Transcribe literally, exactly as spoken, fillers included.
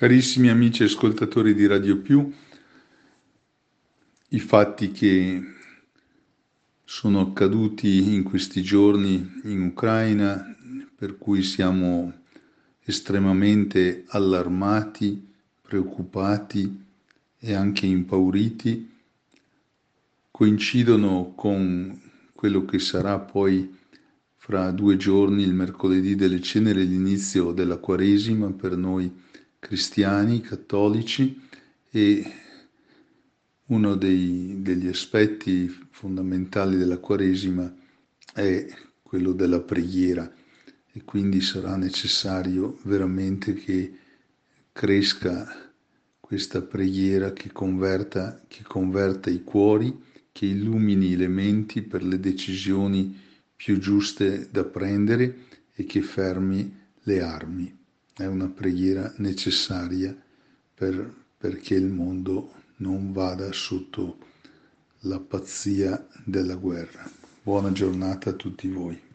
Carissimi amici ascoltatori di Radio Più, i fatti che sono accaduti in questi giorni in Ucraina, per cui siamo estremamente allarmati, preoccupati e anche impauriti, coincidono con quello che sarà poi fra due giorni, il mercoledì delle ceneri, l'inizio della Quaresima per noi cristiani, cattolici, e uno dei, degli aspetti fondamentali della Quaresima è quello della preghiera e quindi sarà necessario veramente che cresca questa preghiera che converta, che converta i cuori, che illumini le menti per le decisioni più giuste da prendere e che fermi le armi. È una preghiera necessaria per, perché il mondo non vada sotto la pazzia della guerra. Buona giornata a tutti voi.